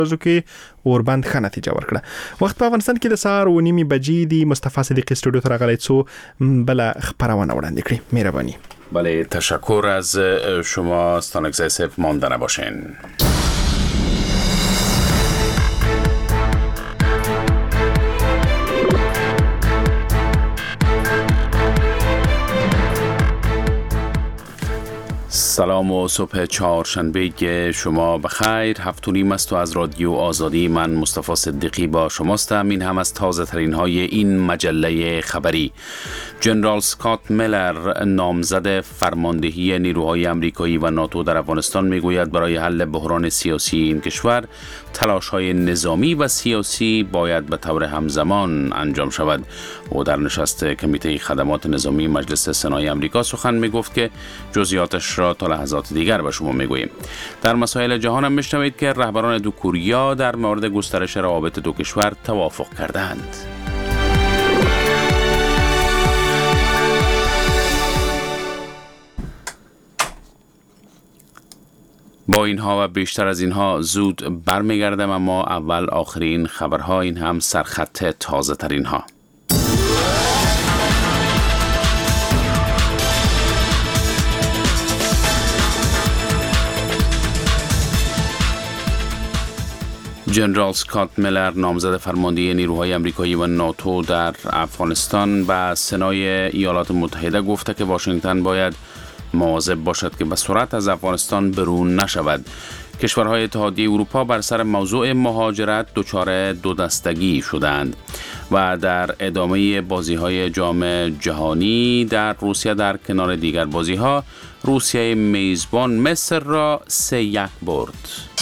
کې اوربند ښه نتیجه ورکړه. وخت په افغانستان کې د سهار 9:30 بجې دی. مصطفی صدیقی استودیو ته راغلی څو بل خبرونه وړاندې کړي. مهرباني. بله، تشکر از شما ستانکزی صاحب. مانده نباشین. سلام و صبح چهارشنبه شما بخیر. 7:30 است و از رادیو آزادی من مصطفی صدیقی با شماستم. این هم از تازه ترین های این مجله خبری. جنرال اسکات میلر، نامزد فرماندهی نیروهای آمریکایی و ناتو در افغانستان، میگوید برای حل بحران سیاسی این کشور تلاش‌های نظامی و سیاسی باید به طور همزمان انجام شود. او در نشست کمیته خدمات نظامی مجلس سنای آمریکا سخن میگفت که جزئیاتش را تا لحظات دیگر به شما میگوییم. در مسائل جهان هم میشنوید که رهبران دو کوریا در مورد گسترش روابط دو کشور توافق کردند. با اینها و بیشتر از اینها زود برمیگردم، اما اول آخرین خبرها، این هم سرخط تازه ترین ها. جنرال اسکات میلر، نامزد فرماندهی نیروهای آمریکایی و ناتو در افغانستان، به سنای ایالات متحده گفته که واشنگتن باید مواظب باشد که به سرعت از افغانستان برون نشود. کشورهای اتحادیه اروپا بر سر موضوع مهاجرت دچار دو دستگی شدند. و در ادامه بازی‌های جام جهانی در روسیه، در کنار دیگر بازی‌ها، روسیه میزبان مصر را 3-1 برد.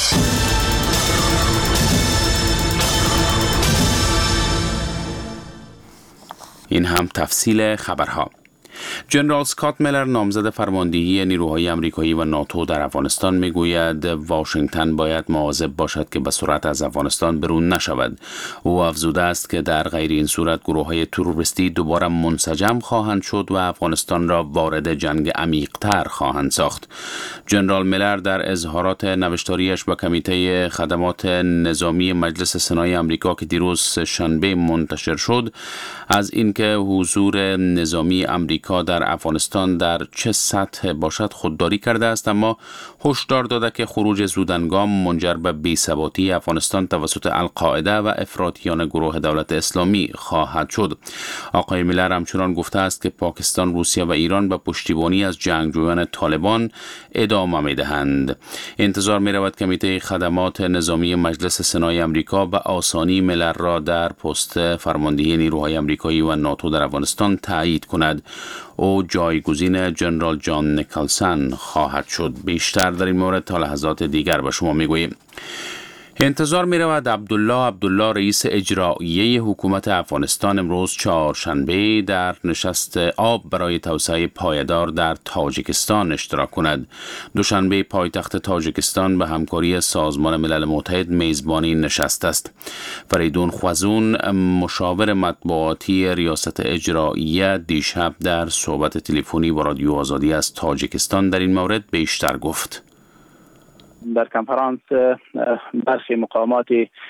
این هم تفصیل خبرها. جنرال اسکات میلر، نامزد فرماندهی نیروهای آمریکایی و ناتو در افغانستان، میگوید واشنگتن باید مواظب باشد که به سرعت از افغانستان برون نشود. او افزوده است که در غیر این صورت گروه‌های تروریستی دوباره منسجم خواهند شد و افغانستان را وارد جنگ عمیق‌تر خواهند ساخت. جنرال میلر در اظهارات نوشتاریش به کمیته خدمات نظامی مجلس سنای آمریکا که دیروز شنبه منتشر شد، از اینکه حضور نظامی آمریکا در افغانستان در چه سطح باشد خودداری کرده است، اما هشدار داده که خروج زودهنگام منجر به بی‌ثباتی افغانستان توسط القاعده و افراطیان گروه دولت اسلامی خواهد شد. آقای میلر همچنان گفته است که پاکستان، روسیه و ایران به پشتیبانی از جنگجویان طالبان ادامه می‌دهند. انتظار می‌رود کمیته خدمات نظامی مجلس سنای آمریکا به آسانی میلر را در پست فرماندهی نیروهای آمریکایی و ناتو در افغانستان تایید کند. او جایگزین جنرال جان نیکلسن خواهد شد. بیشتر در این مورد تا لحظات دیگر به شما میگوییم. انتظار می رود عبدالله رئیس اجرایی حکومت افغانستان امروز چهارشنبه در نشست آب برای توسعه پایدار در تاجیکستان اشتراک کند. دوشنبه پایتخت تاجیکستان به همکاری سازمان ملل متحد میزبانی نشست است. فریدون خوازون، مشاور مطبوعاتی ریاست اجرایی، دیشب در صحبت تلفنی با رادیو آزادی از تاجیکستان در این مورد بیشتر گفت. در کنفرانس برخی مقامات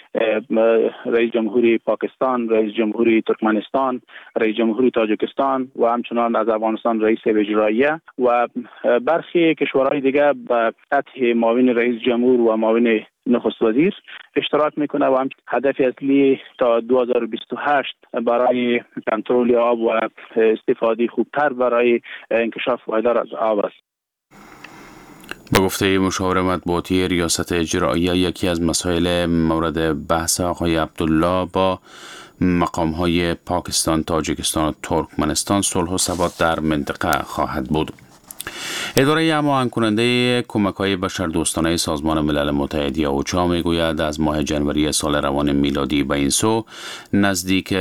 رئیس جمهوری پاکستان، رئیس جمهوری ترکمنستان، رئیس جمهوری تاجیکستان و همچنان از افغانستان رئیس اجراییه و برخی کشورهای دیگر به سطح معاون رئیس جمهور و معاون نخست وزیر اشتراک میکنه و هم هدف اصلی تا 2028 برای کنترل آب و استفاده خوبتر برای انکشاف پایدار از آب است. به گفته مشاور مطبوعاتی ریاست اجرایی، یکی از مسائل مورد بحث آقای عبدالله با مقام‌های پاکستان، تاجیکستان و ترکمنستان صلح و ثبات در منطقه خواهد بود. اداره هماهنگ کننده کمک‌های بشردوستانه سازمان ملل متحد یا اوچا میگوید از ماه جنوری سال روان میلادی به این سو نزدیک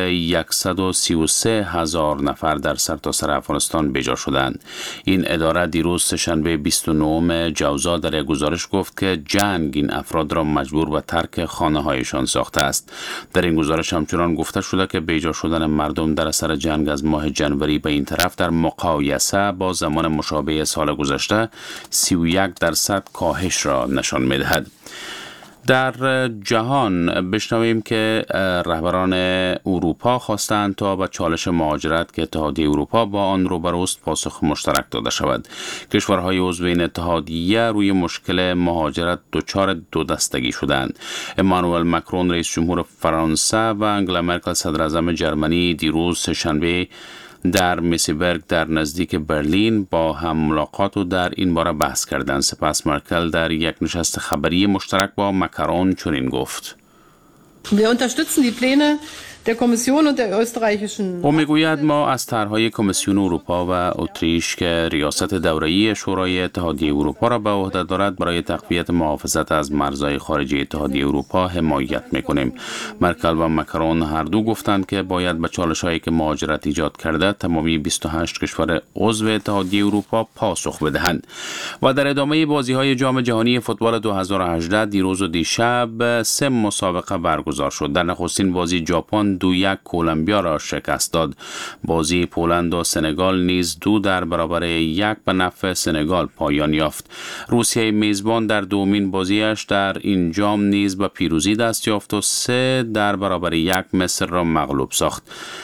133,000 نفر در سرتاسر افغانستان بجا شدند. این اداره دیروز سه‌شنبه 29 جوزا در یک گزارش گفت که جنگ این افراد را مجبور به ترک خانه‌هایشان ساخته است. در این گزارش همچنان گفته شده که بجا شدن مردم در اثر جنگ از ماه جنوری به این طرف در مقایسه با زمان مشابه سال گذشته 31% کاهش را نشان می‌دهد. در جهان بشنویم که رهبران اروپا خواستند تا به چالش مهاجرت که اتحادیه اروپا با آن روبروست پاسخ مشترک داده شود. کشورهای عضو این اتحادیه روی مشکل مهاجرت دچار دو دستگی شدند. امانوئل مکرون رئیس جمهور فرانسه و انگلا مرکل صدر اعظم جرمنی دیروز سه‌شنبه در میسیبرگ در نزدیک برلین با هم ملاقات و در این باره بحث کردند. سپس مرکل در یک نشست خبری مشترک با مکرون چنین گفت: Wir unterstützen die Pläne der Kommission und der österreichischen. او میگوید ما از طرحهای کمیسیون اروپا و اتریش که ریاست دوره‌ای شورای اتحادیه اروپا را به عهده دارد برای تقویت محافظت از مرزهای خارجی اتحادیه اروپا حمایت میکنیم. مرکل و مکرون هر دو گفتند که باید به چالش‌هایی که مهاجرت ایجاد کرده تمامی 28 کشور عضو اتحادیه اروپا پاسخ بدهند. و در ادامه بازی‌های جام جهانی فوتبال 2018 دیروز و دیشب 3 مسابقه برگزار شد. در نخستین بازی ژاپن 2-1 کولومبیا را شکست داد. بازی پولند و سنگال نیز 2 در برابر 1 به نفع سنگال پایان یافت. روسیه میزبان در دومین بازیش در این جام نیز به پیروزی دست یافت و 3 در برابر 1 مصر را مغلوب ساخت.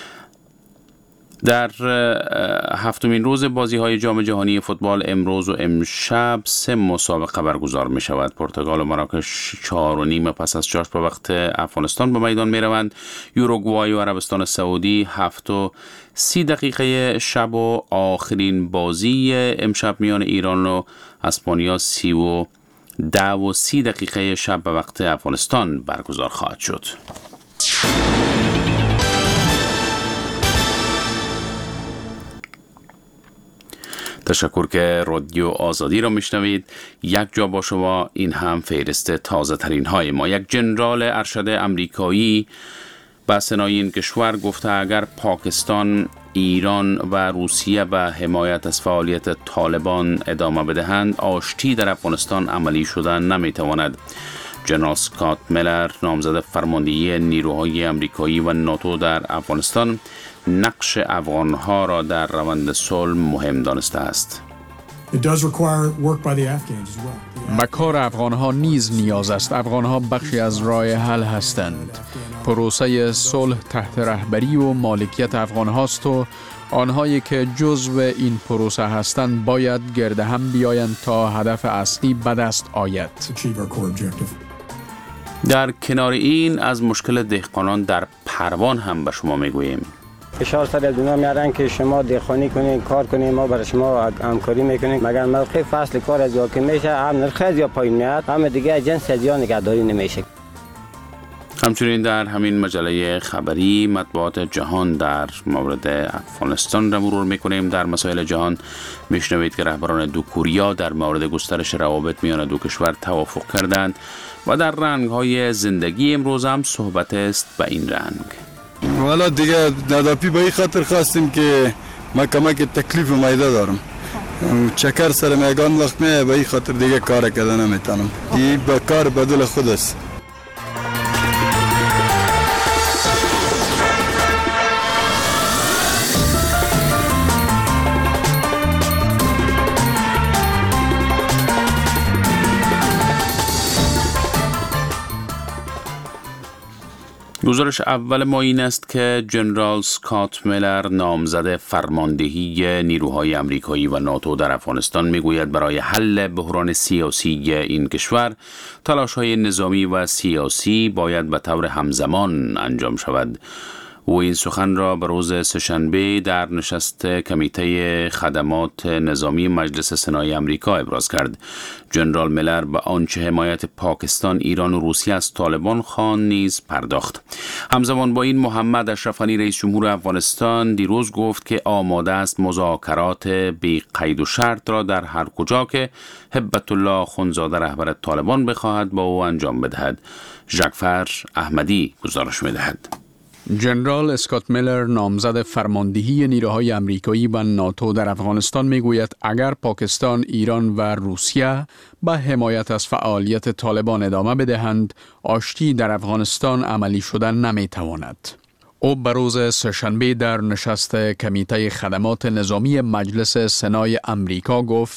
در هفتمین روز بازی‌های جام جهانی فوتبال امروز و امشب 3 مسابقه برگزار می شود. پرتغال و مراکش 4:30 پس از چاشت به وقت افغانستان به میدان می روند. یوروگوای و عربستان سعودی 7:30 شب و آخرین بازی امشب میان ایران و اسپانیا 10:30 شب به وقت افغانستان برگزار خواهد شد. تشکر که رادیو آزادی را میشنوید. یک جا با شما، این هم فهرست تازه ترین های ما. یک جنرال ارشد امریکایی به سنای این کشور گفته اگر پاکستان، ایران و روسیه به حمایت از فعالیت طالبان ادامه بدهند آشتی در افغانستان عملی شدن نمیتواند. جنرال اسکات میلر نامزد فرماندهی نیروهای امریکایی و ناتو در افغانستان نقش افغانها را در روند صلح مهم دانسته است. به کار افغانها نیز نیاز است. افغانها بخشی از راه حل هستند. پروسه صلح تحت رهبری و مالکیت افغانهاست و آنهایی که جزو این پروسه هستند باید گرد هم بیایند تا هدف اصلی به دست آید. در کنار این از مشکل دهقانان در پروان هم به شما میگوییم. اشار سر از اونا میارن که شما دهقانی کنین، کار کنین، ما برای شما همکاری میکنیم، مگر موقع فصل کار از یا که میشه هم نرخ از یا پایین میاد، هم دیگه جنس از یا نگهداری نمیشه. همچنین در همین مجله خبری مطبوعات جهان در مورد افغانستان را مرور میکنیم. در مسائل جهان میشنوید که رهبران دو کوریا در مورد گسترش روابط میان دو کشور توافق کردند و در رنگ‌های زندگی امروز هم صحبت است به این رنگ. والا دیگه نداپی به این خاطر خواستیم که ما کمک تکلیف مایده دارم. چکر سر میگان وقت میه به این خاطر دیگه کار کردن نمیتونم. این به کار بدل خود است. گزارش اول ما این است که جنرال اسکات میلر نامزد فرماندهی نیروهای امریکایی و ناتو در افغانستان میگوید برای حل بحران سیاسی این کشور تلاش‌های نظامی و سیاسی باید به طور همزمان انجام شود. او این سخن را به روز سه‌شنبه در نشست کمیته خدمات نظامی مجلس سنای آمریکا ابراز کرد. جنرال میلر به آنچه حمایت پاکستان، ایران و روسیه از طالبان خواند نیز پرداخت. همزمان با این محمد اشرف غنی رئیس جمهور افغانستان دیروز گفت که آماده است مذاکرات بی قید و شرط را در هر کجا که هبت الله اخندزاده رهبر طالبان بخواهد با او انجام بدهد. جعفر احمدی گزارش می‌دهد. جنرال اسکات میلر نامزد فرماندهی نیروهای امریکایی و ناتو در افغانستان میگوید اگر پاکستان، ایران و روسیه به حمایت از فعالیت طالبان ادامه بدهند، آشتی در افغانستان عملی شدن نمیتواند. او به روز سه‌شنبه در نشست کمیته خدمات نظامی مجلس سنای آمریکا گفت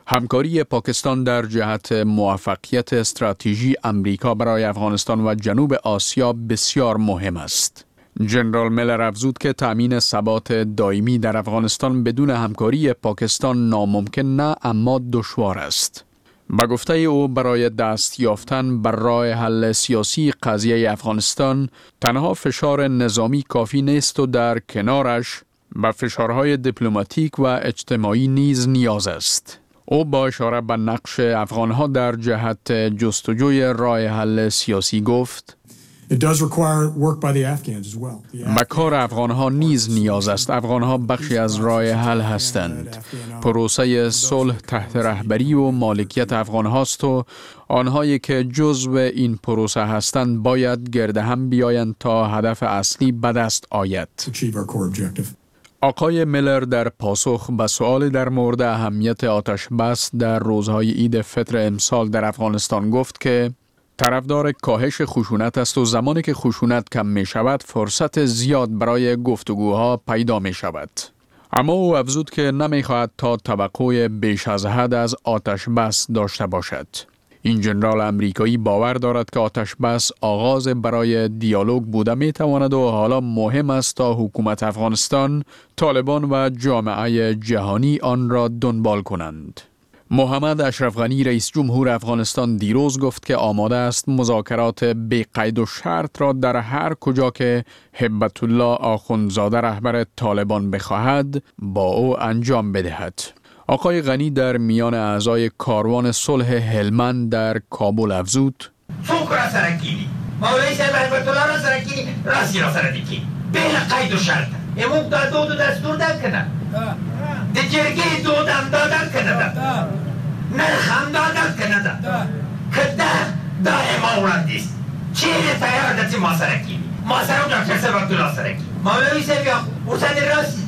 همکاری پاکستان در جهت موفقیت استراتژی امریکا برای افغانستان و جنوب آسیا بسیار مهم است. جنرال میلر افزود که تأمین ثبات دائمی در افغانستان بدون همکاری پاکستان ناممکن نه اما دشوار است. به گفته او برای دست یافتن بر راه حل سیاسی قضیه افغانستان تنها فشار نظامی کافی نیست و در کنارش به فشارهای دیپلماتیک و اجتماعی نیز نیاز است. او با اشاره به نقش افغانها در جهت جستجوی راه حل سیاسی گفت: به کار افغانها نیز نیاز است. افغانها بخشی از راه حل هستند. پروسه صلح تحت رهبری و مالکیت افغانهاست و آنهایی که جزو این پروسه هستند باید گرد هم بیایند تا هدف اصلی به دست آید. آقای میلر در پاسخ به سؤال در مورد اهمیت آتش بس در روزهای عید فطر امسال در افغانستان گفت که طرفدار کاهش خشونت است و زمانی که خشونت کم می شود فرصت زیاد برای گفتگوها پیدا می شود. اما او افزود که نمی خواهد تا توقع بیش از حد از آتش بس داشته باشد. این جنرال امریکایی باور دارد که آتش بس آغاز برای دیالوگ بوده می تواند و حالا مهم است تا حکومت افغانستان، طالبان و جامعه جهانی آن را دنبال کنند. محمد اشرف غنی رئیس جمهور افغانستان دیروز گفت که آماده است مذاکرات بی قید و شرط را در هر کجا که هبت الله آخوندزاده رهبر طالبان بخواهد با او انجام بدهد. آقای غنی در میان اعضای کاروان صلح هلمند در کابل افزود: څوک را سره کینی مولوی صاحب هبت الله را سره کینی راسی را سره کینی بین قید و شرط امون دا دود و دستور داد کنه د جرګې دود هم دادن کنه نرخ هم دادن کنه که دا اما وړاندیز چیرې تیار ده چې ما سره کینی ما سره و ډاکټر صاحب عبدالله سره کینی مولوی صاحب یا ورسره راسی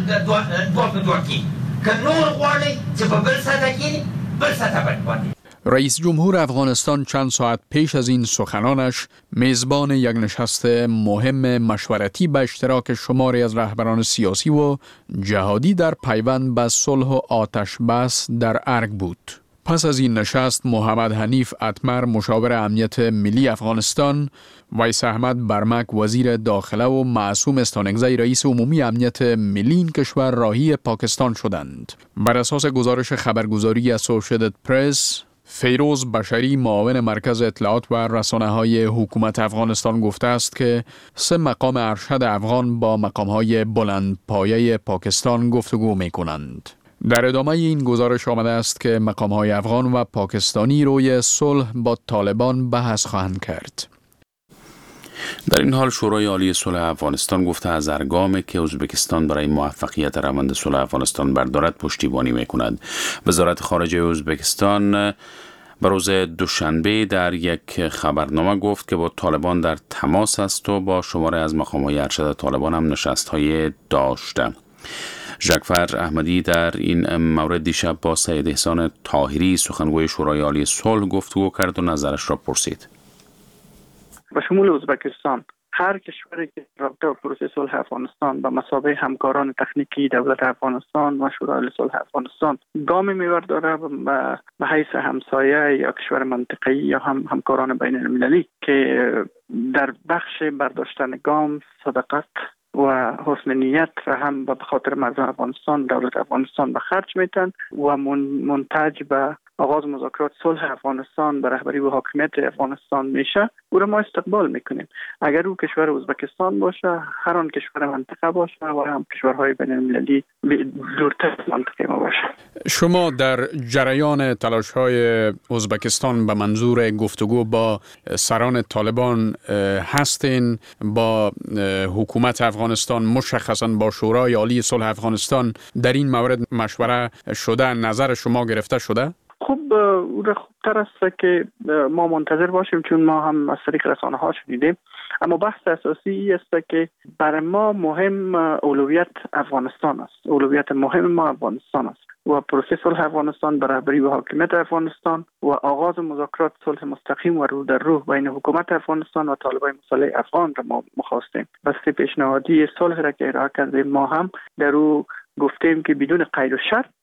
دوه په دوه کینی که نور غواړي چې په بل سطح کینی بل سطح باندې. رئیس جمهور افغانستان چند ساعت پیش از این سخنانش میزبان یک نشست مهم مشورتی به اشتراک شماری از رهبران سیاسی و جهادی در پیوند به صلح و آتش بس در ارگ بود. پس از این نشست محمد حنیف اتمر مشاور امنیت ملی افغانستان، ویس احمد برمک وزیر داخله و معصوم استانگزی رئیس عمومی امنیت ملی این کشور راهی پاکستان شدند. بر اساس گزارش خبرگزاری اسوسییتد پرس، فیروز بشری معاون مرکز اطلاعات و رسانه‌های حکومت افغانستان گفته است که 3 مقام ارشد افغان با مقام‌های بلندپایه پاکستان گفتگو می‌کنند. در ادامه این گزارش آمده است که مقام‌های افغان و پاکستانی روی صلح با طالبان بحث خواهند کرد. در این حال شورای عالی صلح افغانستان گفته از هر گامی که ازبکستان برای موفقیت روند صلح افغانستان بردارد پشتیبانی می‌کند. وزارت خارجه ازبکستان به روز دوشنبه در یک خبرنامه گفت که با طالبان در تماس است و با شماره از مقام‌های ارشد طالبان هم نشست‌های داشته. ژکفر احمدی در این مورد دیشب با سید احسان طاهری سخنگوی شورای عالی صلح گفتگو کرد و نظرش را پرسید. به شمول ازبکستان هر کشوری که رابطه و پروسه صلح افغانستان به مثابه همکاران تکنیکی دولت افغانستان و شورای عالی صلح افغانستان گامی می‌برداره به حیث همسایه یا کشور منطقه‌ای یا همکاران بین المللی که در بخش برداشتن گام صداقت و حسن نیت و هم به خاطر مردم افغانستان دولت افغانستان به خرج میتن و منتج به آغاز مذاکرات صلح افغانستان به رهبری و حاکمیت افغانستان میشه، او را ما استقبال میکنیم. اگر او کشور ازبکستان باشه، هر آن کشور منطقه باشه و هم کشورهای بین المللی دورتر از منطقه ما باشه. شما در جریان تلاش‌های ازبکستان به منظور گفتگو با سران طالبان هستین؟ با حکومت افغانستان مشخصاً با شورای عالی صلح افغانستان در این مورد مشوره شده؟ نظر شما گرفته شده؟ خب او را خوبتر است که ما منتظر باشیم، چون ما هم از طریق رسانه ها شنیدیم. اما بحث اساسی است که برای ما مهم اولویت افغانستان است. اولویت مهم ما افغانستان است و پروسه صلح افغانستان به رهبری و حاکمیت افغانستان و آغاز مذاکرات صلح مستقیم و رو در رو بین حکومت افغانستان و طالبان مسلح افغان را ما مخواستیم. بس پیشنهادی صلح را که ارائه کردیم ما هم در او گفتیم که بدون قید و شرط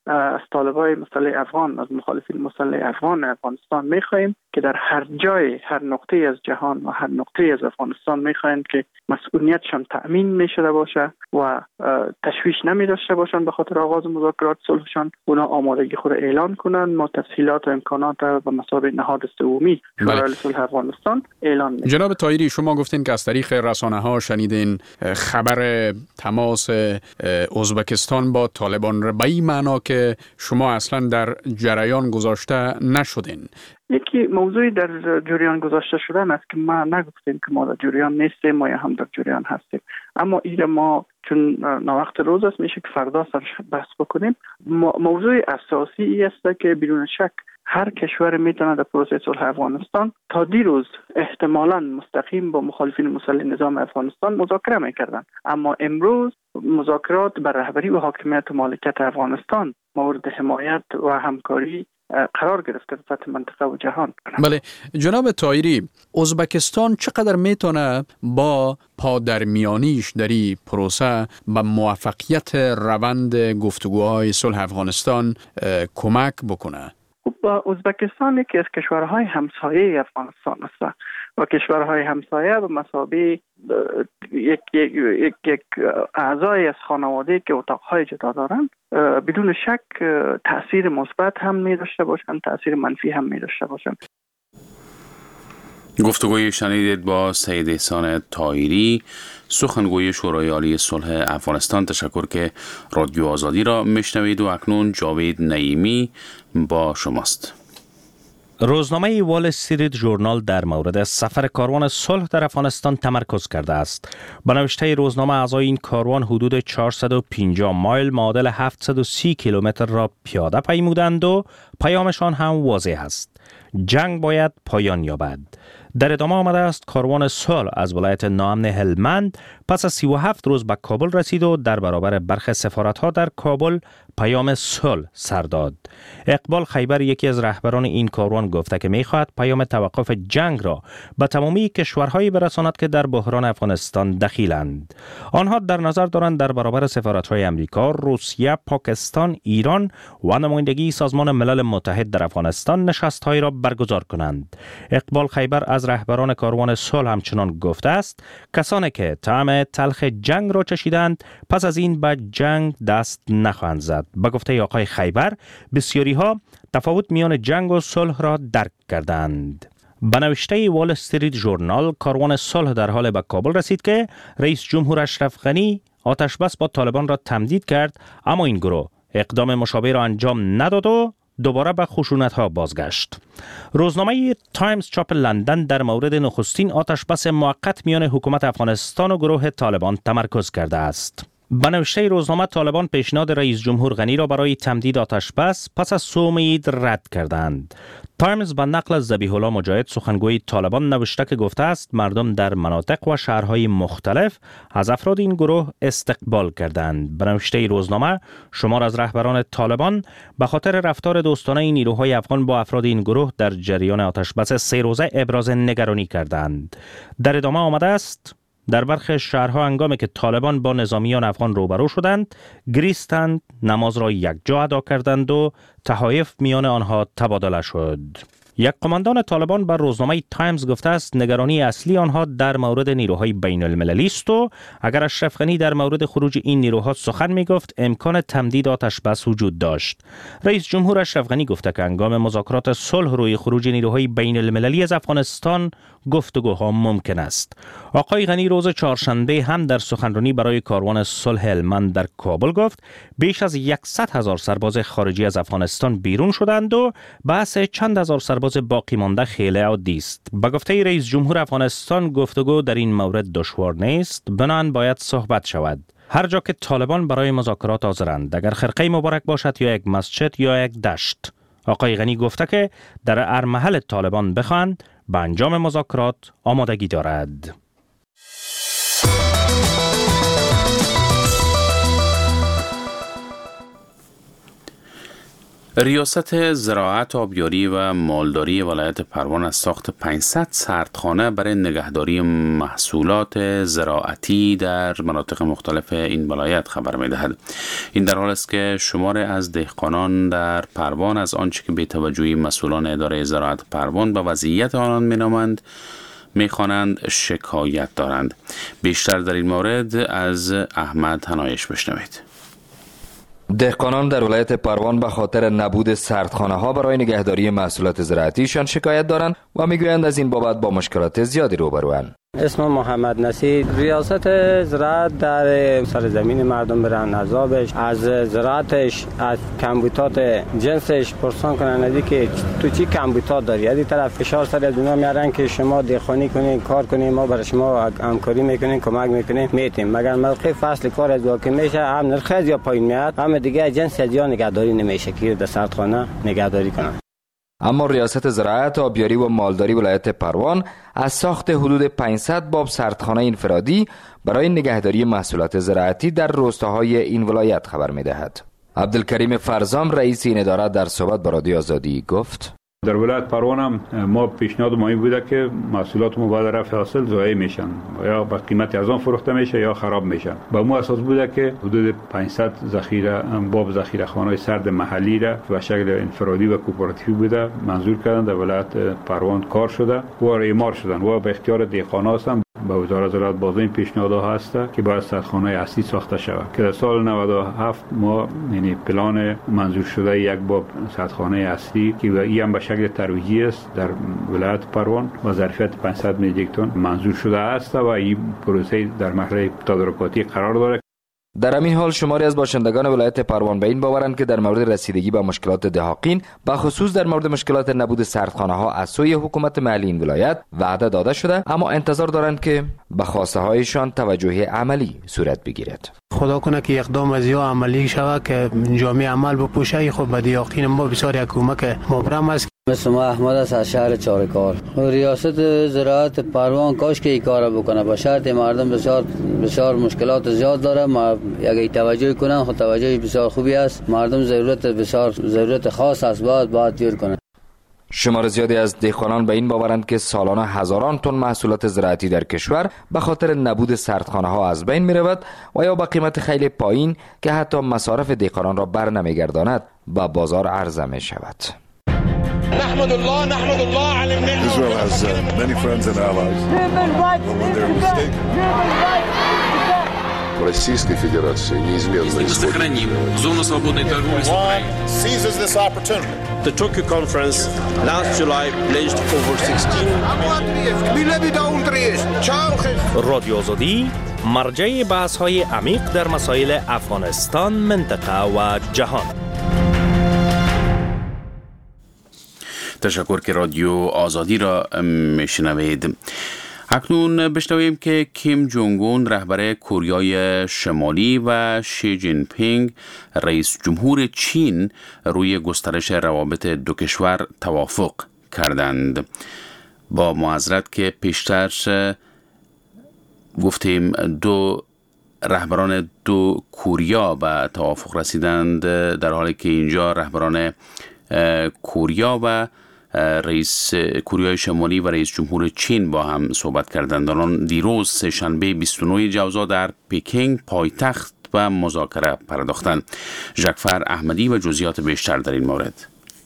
از طالبای مسلح افغان، از مخالفین مسلح افغان افغانستان می‌خواهیم که در هر جای، هر نقطه از جهان و هر نقطه از افغانستان می‌خواهیم که مسئولیتشان تأمین می‌شده باشه و تشویش نمی‌داشته باشند به خاطر آغاز مذاکرات صلحشان. اونا آمادگی خود اعلان کنند. ما تسهیلات و امکانات به مثابه نهاد سومی شورای صلح افغانستان اعلان می‌کنیم. جناب طاهری، شما گفتین که از طریق رسانه‌ها شنیدین خبر تماس ازبکستان با طالبان را، به این معنا که شما اصلا در جریان گذاشته نشدین. یکی موضوعی در جریان گذاشته شدن است که ما نگفتیم که ما در جریان نیستیم، ما هم در جریان هستیم. اما ایره ما چون وقت روز است میشه که فردا سرش بحث بکنیم. موضوع اساسی ای است که بدون شک هر کشور میتونه در پروسه صلح افغانستان تا دیروز احتمالاً مستقیم با مخالفین مسلح نظام افغانستان مذاکره میکردن، اما امروز مذاکرات بر رهبری و حاکمیت و مالکیت افغانستان مورد حمایت و همکاری قرار گرفته در سطح منطقه و جهان. بله جناب طاهری، ازبکستان چقدر میتونه با پادرمیانیش در این پروسه به موفقیت روند گفتگوهای صلح افغانستان کمک بکنه؟ ازبکستان یکی از کشورهای همسایه افغانستان است و کشورهای همسایه به مثابه یک اعضای از خانواده که اتاقهای جدا دارند بدون شک تأثیر مثبت هم می داشته باشند، تأثیر منفی هم می داشته باشند. گفتگوی شنیدید با سید احسان طاهری، سخنگوی شورای عالی صلح افغانستان. تشکر که رادیو آزادی را میشنوید و اکنون جاوید نعیمی با شماست. روزنامه وال استریت ژورنال در مورد سفر کاروان صلح در افغانستان تمرکز کرده است. به نوشته روزنامه اعضای این کاروان حدود 450 مایل معادل 730 کیلومتر را پیاده پیمودند و پیامشان هم واضح است: جنگ باید پایان یابد. در ادامه آمده است کاروان صلح از ولایت ناامن هلمند پس از 37 روز به کابل رسید و در برابر برخی سفارت‌ها در کابل پیام صلح سر داد. اقبال خیبر، یکی از رهبران این کاروان، گفته که می‌خواهد پیام توقف جنگ را به تمامی کشورهایی برساند که در بحران افغانستان دخیلند. آنها در نظر دارند در برابر سفارت‌های امریکا، روسیه، پاکستان، ایران و نمایندگی سازمان ملل متحد در افغانستان نشست‌هایی را برگزار کنند. اقبال خیبر از رهبران کاروان صلح همچنان گفته است کسانی که طعم تلخ جنگ را چشیدند پس از این به جنگ دست نخواهند زد. به گفته آقای خیبر، بسیاری ها تفاوت میان جنگ و صلح را درک کردند. به نوشته وال استریت ژورنال، کاروان صلح در حال به کابل رسید که رئیس جمهور اشرف غنی آتش بس با طالبان را تمدید کرد، اما این گروه اقدام مشابه را انجام نداد و دوباره به خشونت‌ها بازگشت. روزنامه تایمز چاپ لندن در مورد نخستین آتش بس موقت میان حکومت افغانستان و گروه طالبان تمرکز کرده است. به نوشته روزنامه، طالبان پیشنهاد رئیس جمهور غنی را برای تمدید آتش بس پس از صوم عید رد کردند. تایمز به نقل از ذبیح الله مجاهد، سخنگوی طالبان، نوشته که گفته است مردم در مناطق و شهرهای مختلف از افراد این گروه استقبال کردند. به نوشته روزنامه، شمار از رهبران طالبان به خاطر رفتار دوستانه نیروهای افغان با افراد این گروه در جریان آتش بس 3 روزه ابراز نگرانی کردند. در ادامه آمده است در برخی شهرها هنگامی که طالبان با نظامیان افغان روبرو شدند، گریستند، نماز را یکجا ادا کردند و تحایف میان آنها تبادله شد. یک قماندان طالبان بر روزنامه تایمز گفته است نگرانی اصلی آنها در مورد نیروهای بین المللی است و اگر اشرف غنی در مورد خروج این نیروها سخن می گفت امکان تمدید آتش بس وجود داشت. رئیس جمهور اشرف غنی گفته که هنگام مذاکرات صلح روی خروج نیروهای بین المللی از افغانستان گفتگوها ممکن است. آقای غنی روز چهارشنبه هم در سخنرانی برای کاروان صلح هلمند در کابل گفت بیش از 100,000 سرباز خارجی از افغانستان بیرون شدند و بحث چند هزار سرباز باقی مانده خیلی عادی است. به گفته رئیس جمهور افغانستان گفتگو در این مورد دشوار نیست، بنابراین باید صحبت شود. هر جا که طالبان برای مذاکرات حاضرند، اگر خرقه مبارک باشد یا یک مسجد یا یک دشت. آقای غنی گفته که در هر محل طالبان بخواهند به انجام مذاکرات آمادگی دارد. ریاست زراعت، آبیاری و مالداری ولایت پروان از ساخت 500 سردخانه برای نگهداری محصولات زراعتی در مناطق مختلف این ولایت خبر می‌دهد. این در حال است که شمار از دهقانان در پروان از آنچه که بی توجهی مسئولان اداره زراعت پروان به وضعیت آنان می‌خوانند شکایت دارند. بیشتر در این مورد از احمد هنایش بشنوید. دهقانان در ولایت پروان به خاطر نبود سردخانه ها برای نگهداری محصولات زراعتیشان شکایت دارند و میگویند از این بابت با مشکلات زیادی روبروند. اسم محمد نصیر. ریاست زراعت در سرزمین مردم برن عذابش، از زراعتش، از کمبودات جنسش پرسان کنن که تو چی کمبودات داری. از این طرف فشار سر از اونا میارن که شما دهقانی کنین، کار کنین، ما برای شما همکاری میکنیم، کمک میکنیم، میتیم. مگر موقع فصل کار از واقع میشه هم نرخ یا پایین میاد، هم دیگه جنس از یا نگهداری نمیشه که در سردخانه نگهداری کنن. اما ریاست زراعت، آبیاری و مالداری ولایت پروان از ساخت حدود 500 باب سردخانه انفرادی برای نگهداری محصولات زراعتی در روستاهای این ولایت خبر می‌دهد. عبدالکریم فرزام رئیس این اداره در صحبت با رادیو آزادی گفت: در ولایت پروان هم ما پیشنهاد ما این بوده که محصولات ما بعد رفع حاصل ضایع میشن، یا به قیمت از آن فروخته میشه یا خراب میشن. با مو اساس بوده که حدود 500 باب ذخیره خانه‌های سرد محلی را به شکل انفرادی و کوپراتیوی بوده منظور کردن در ولایت پروان کار شده و اعمار شدن و به اختیار دهقانا هستند. با وزارت زراعت باز این پیشنهادها هست که باید سردخانه اصلی ساخته شود که در سال 97 ما یعنی پلان منظور شده یک باب سردخانه اصلی که این هم به شکل ترویجی است در ولایت پروان و ظرفیت 500 میلیون تن منظور شده است و این پروسه در مرحله تدارکاتی قرار دارد. در همین حال شماری از باشندگان ولایت پروان به این باورند که در مورد رسیدگی به مشکلات دهاقین به خصوص در مورد مشکلات نبود سردخانه ها از سوی حکومت محلی این ولایت وعده داده شده، اما انتظار دارند که به خواسته هایشان توجه عملی صورت بگیرد. خدا کنه که اقدام از یا عملی شود که جامعه عمل بپوشه. خب به دهاقین ما بسیار یک کمک مبرم است. اسم ما احمد است از شهر چارکار. ریاست زراعت پروان کاش که این کار بکنه، با شرط مردم بسیار مشکلات زیاد داره. ما اگه توجه کنن خود توجه بسیار خوبی است. مردم ضرورت خاص است باید دیر کنه. شمار زیادی از دهقانان به این باورند که سالانه هزاران تن محصولات زراعتی در کشور به خاطر نبود سردخانه ها از بین می رود و یا با قیمت خیلی پایین که حتی مصارف دهقانان را بر نمیگرداند به بازار عرضه می شود. نحمد الله على النعمة. Israel has many friends and allies. When they're mistaken. Российской Федерации неизменно сохраним зону свободной торговли с Украиной. Seizes this opportunity. The Tokyo conference last July pledged over 16. رادیو آزادی مرجع بحث‌های عمیق در مسائل افغانستان، منطقه و جهان. تشکر که رادیو آزادی را میشنوید. اکنون بشنویم که کیم جونگ اون رهبر کره شمالی و شی جین پینگ رئیس جمهور چین روی گسترش روابط دو کشور توافق کردند. با معذرت که پیشتر گفتیم دو رهبران دو کره به توافق رسیدند، در حالی که اینجا رهبران کره و رئیس کره شمالی و رئیس جمهور چین با هم صحبت کردند. آنان دیروز سه‌شنبه 29 جوزا در پکینگ پایتخت و مذاکره پرداختند. ژکفر احمدی و جزئیات بیشتر در این مورد.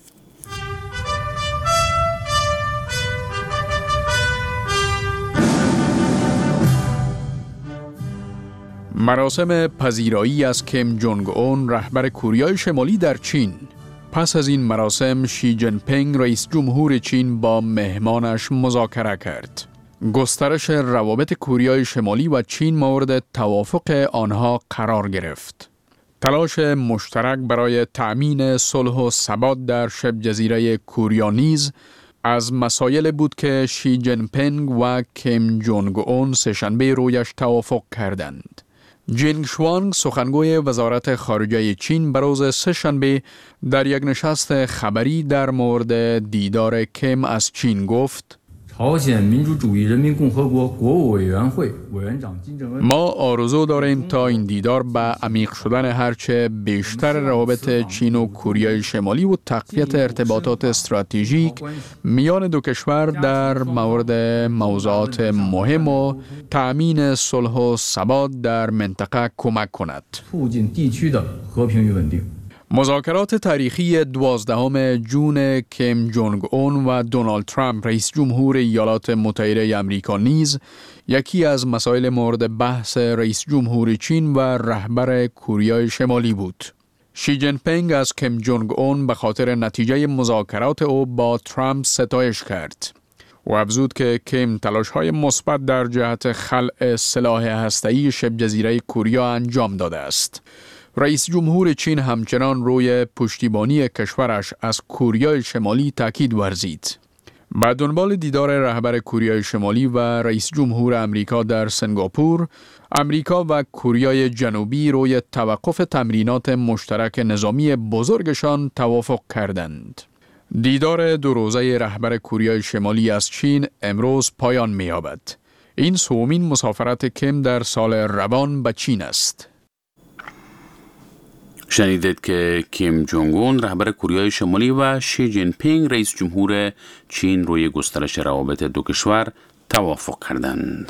مراسم پذیرایی از کیم جونگ اون رهبر کره شمالی در چین. پس از این مراسم شی جین پینگ رئیس جمهور چین با مهمانش مذاکره کرد. گسترش روابط کره شمالی و چین مورد توافق آنها قرار گرفت. تلاش مشترک برای تأمین صلح و ثبات در شبه جزیره کره نیز از مسائل بود که شی جین پینگ و کیم جونگ اون سه‌شنبه رویش توافق کردند. جینگ شوانگ سخنگوی وزارت خارجه چین به روز سه‌شنبه در یک نشست خبری در مورد دیدار کیم از چین گفت: ما آرزو داریم تا این دیدار به عمیق شدن هرچه بیشتر روابط چین و کره شمالی و تقویت ارتباطات استراتژیک میان دو کشور در مورد موضوعات مهم و تأمین صلح و ثبات در منطقه کمک کند. مذاکرات تاریخی 12 جون کیم جونگ اون و دونالد ترامپ رئیس جمهور ایالات متحده آمریکا نیز یکی از مسائل مورد بحث رئیس جمهور چین و رهبر کره شمالی بود. شی جین پینگ از کیم جونگ اون به خاطر نتیجه مذاکرات او با ترامپ ستایش کرد و افزود که کیم تلاش‌های مثبت در جهت خلع سلاح هسته‌ای شبه جزیره کره انجام داده است. رئیس جمهور چین همچنان روی پشتیبانی کشورش از کره شمالی تاکید ورزید. به دنبال دیدار رهبر کره شمالی و رئیس جمهور امریکا در سنگاپور، امریکا و کره جنوبی روی توقف تمرینات مشترک نظامی بزرگشان توافق کردند. دیدار دو روزه رهبر کره شمالی از چین امروز پایان می‌یابد. این سومین مسافرت کیم در سال روان به چین است. شنیدید که کیم جونگ اون رهبر کره شمالی و شی جین پینگ رئیس جمهور چین روی گسترش روابط دو کشور توافق کردند.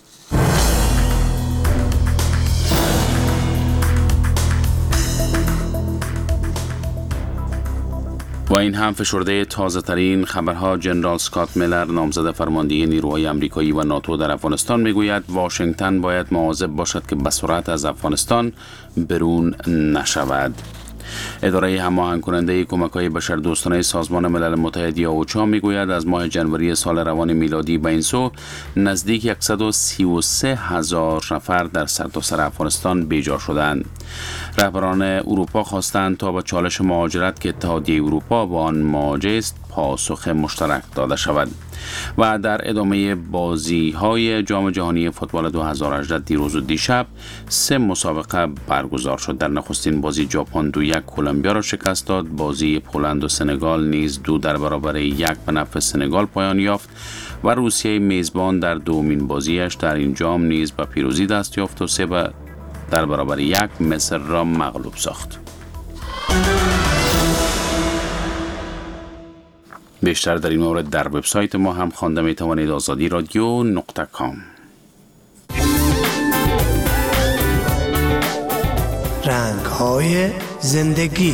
و این هم فشرده تازه ترین خبرها. جنرال اسکات میلر نامزد فرماندهی نیروهای آمریکایی و ناتو در افغانستان میگوید واشنگتن باید مواظب باشد که به سرعت از افغانستان برون نشود. اداره هماهنگ کننده کمک‌های بشردوستانه سازمان ملل متحد یا اوچا میگوید از ماه جنوری سال روان میلادی به این سو نزدیک 133,000 نفر در سرتاسر افغانستان بیجا شدند. رهبران اروپا خواستند تا به چالش مهاجرت که اتحادیه اروپا با آن مواجه است پاسخ مشترک داده شود. و در ادامه بازی‌های جام جهانی فوتبال 2018 دیروز و دیشب 3 مسابقه برگزار شد. در نخستین بازی ژاپن 2-1 کلمبیا را شکست داد. بازی پولند و سنگال نیز 2 در برابر 1 به نفع سنگال پایان یافت و روسیه میزبان در دومین بازیش در این جام نیز به پیروزی دست یافت و 3 در برابر 1 مصر را مغلوب ساخت. بیشتر در این مورد در وبسایت ما هم خوانده میتوانید azadiradio.com. رنگ‌های زندگی.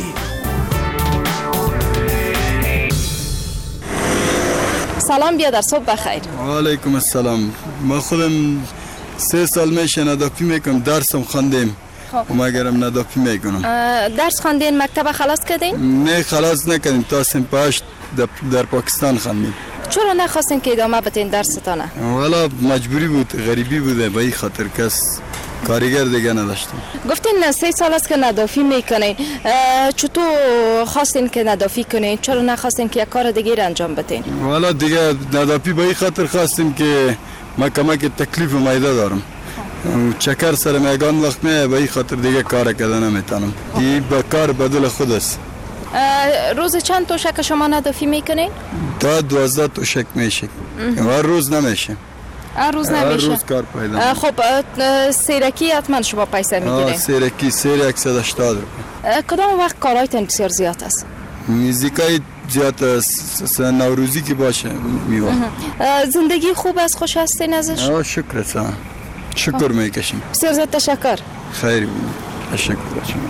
سلام بیادر، صبح بخیر. و علیکم السلام. ما خودم 3 سال میشه ندافی میکنم، درسم خواندیم و مگرم ندافی میکنم. درس خواندین، مکتب خلاص کردین؟ نه خلاص نکردیم، تا صنف 8 در پاکستان خواندیم. چرا نخواستین که ادامه بدین درستانه؟ والا مجبوری بود، غریبی بوده، به این خاطر کس کارگر دیگه نداشتیم. گفتین 3 سال است که ندافی میکنین، چطور خواستین که ندافی کنین؟ چرا نخواستین که یک کار دیگه انجام بدین؟ والا دیگه ندافی به این خاطر خواستیم که ما کمک تکلیف معده دارم. چکر سر میگان وقت به این خاطر دیگه کار کردن نمیتونم. این به کار بدل خود است. روز چند توشک شما ندافی میکنین؟ تا 12 توشک میشه. هر روز نمیشه. هر روز نمیشه. هر روز کار پیدا. خب سیرکی حتما شما پیسه میگیرین؟ سیرکی 180 روپیه. کدام وقت کارایتون بسیار زیاد است؟ موزیکای زیاد است، نوروزی که باشه میوه. زندگی خوب است، خوش هستین ازش؟ شکر است. شکر میکشیم. بسیار زیاد تشکر. خیلی بود. تشکر باشم.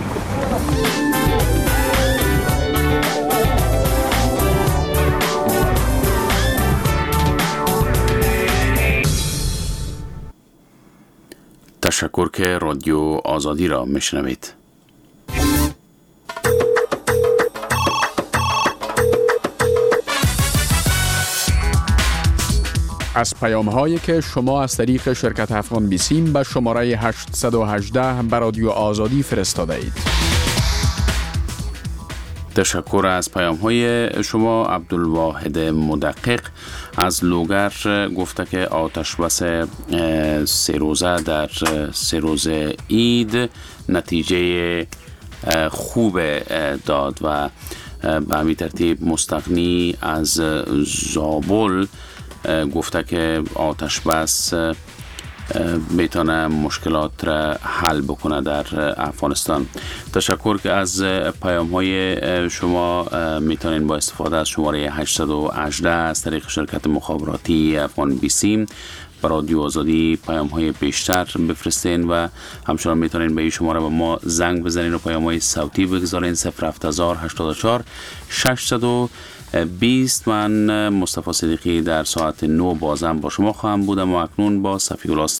تشکر که رادیو آزادی را میشنوید. از پیام‌هایی که شما از طریق شرکت افغان بیسیم به شماره 818 به رادیو آزادی فرستاده اید. تشکر از پیام‌های شما. عبدالواحد مدقق از لوگر گفته که آتش بس 3 روزه در 3 روز عید نتیجه خوب داد و به همین ترتیب مستغنی از زابل گفته که آتش بس میتونه مشکلات را حل بکنه در افغانستان. تشکر که از پیام های شما میتونین با استفاده از شماره 818 از طریق شرکت مخابراتی افغان بیسیم برای رادیو آزادی پیام های بیشتر بفرستین و همچنان میتونین به این شماره با ما زنگ بزنین و پیام های صوتی بگذارین 07084 620. من مصطفی صدیقی در ساعت 9 بازم با شما خواهم بودم و اکنون با صفی الله